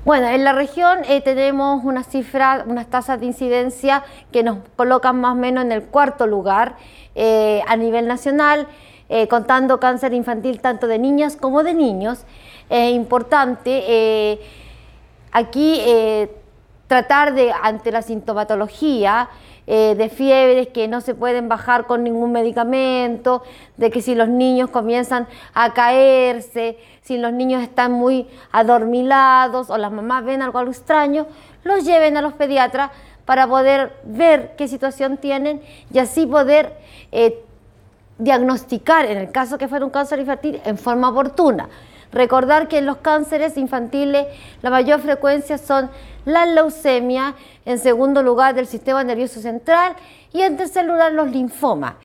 Bueno, en la región tenemos unas cifras, unas tasas de incidencia que nos colocan más o menos en el cuarto lugar a nivel nacional, contando cáncer infantil tanto de niñas como de niños. Es importante aquí tratar de, ante la sintomatología, de fiebres que no se pueden bajar con ningún medicamento, de que si los niños comienzan a caerse, si los niños están muy adormilados o las mamás ven algo extraño, los lleven a los pediatras para poder ver qué situación tienen y así poder diagnosticar, en el caso que fuera un cáncer infantil, en forma oportuna. Recordar que en los cánceres infantiles la mayor frecuencia son las leucemias, en segundo lugar del sistema nervioso central y en tercer lugar los linfomas.